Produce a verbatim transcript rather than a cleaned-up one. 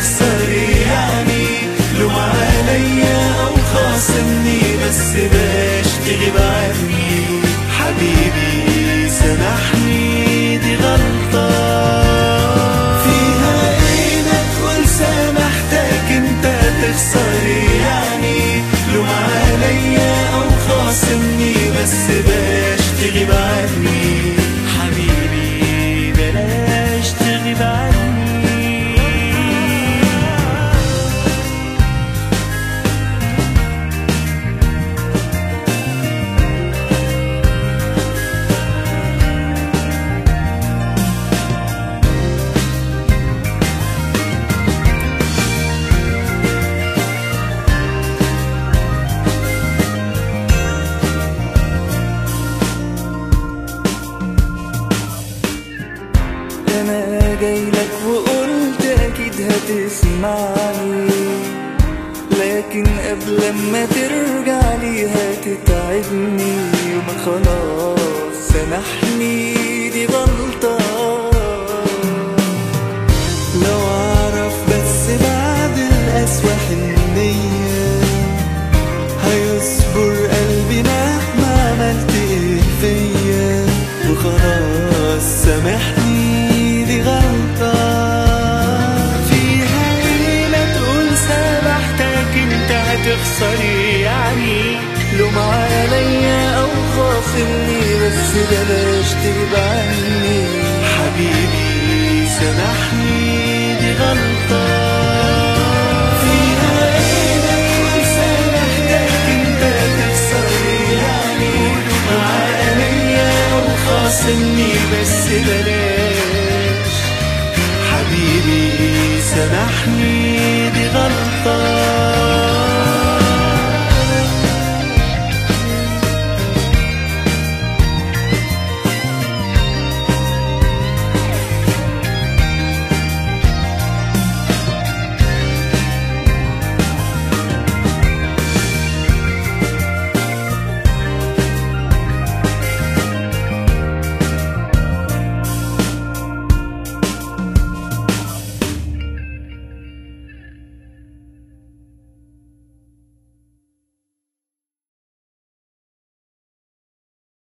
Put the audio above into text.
هتخسر يعني. لوم عليا أو خاصمني بس باش تغيب عني. حبيبي سامحني دي غلطة فيها ايه ما تقول سامحتك انت هتخسر يعني. لوم عليا أو خاصمني بس باش تغيب عني. حبيبي بلاش تغيب عني. أنا جايلك وقلت أكيد هتسمعني، لكن قبل ما ترجعلي هتتعبني. وما خلاص سامحني دي غلطة. لو أعرف بس بعد القسوة حنية هيصبر قلبي مهما عملت ايه فيا. وخلاص سامحني دي غلطة فيها ايه ما تقول سامحتك انت هتخسر يعني. لوم عليا او خاصمني بس بلاش تغيب عني. حبيبي سامحني دي غلطة فيها ايه ما تقول سامحتك انت هتخسر يعني. لوم عليا او خاصمني بس بلاش. حبيبي سامحني دي غلطة